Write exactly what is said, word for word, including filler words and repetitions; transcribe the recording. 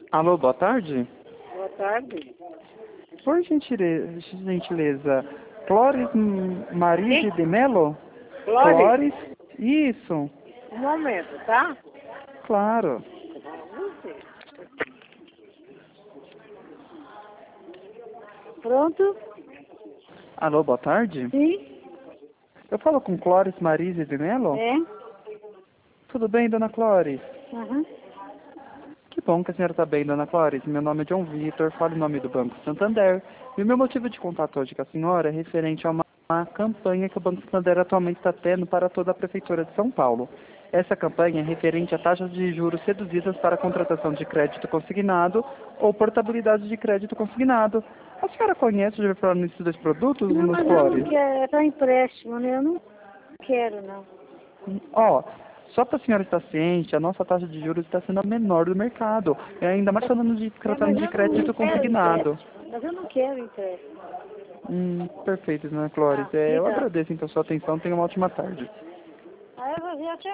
Alô, boa tarde. Boa tarde. Por gentileza, gentileza Clóris M- Marise Quem? de Melo? Glória, Clóris? Isso, um momento, tá? claro. Pronto? Alô, boa tarde. Sim? Eu falo com Clóris Marise de Melo? É? Tudo bem, dona Clóris? Uhum. Que bom que a senhora está bem, dona Clóris. Meu nome é John Vitor, falo em nome do Banco Santander. E o meu motivo de contato hoje com a senhora é referente a uma, uma campanha que o Banco Santander atualmente está tendo para toda a Prefeitura de São Paulo. Essa campanha é referente a taxas de juros reduzidas para a contratação de crédito consignado ou portabilidade de crédito consignado. A senhora conhece, já ouviu falar nesses dois produtos, Não, nos mas eu Clóris? não quero, é para empréstimo, né? Eu não quero, não. Ó, só para a senhora estar ciente, a nossa taxa de juros está sendo a menor do mercado. E ainda mais falando de, É, tratando mas de eu não crédito quero consignado. empréstimo. Mas eu não quero empréstimo. Hum, perfeito, dona Clóris. Tá, É, eu obrigada. agradeço então a sua atenção. Tenha uma ótima tarde. Aí eu vou ver até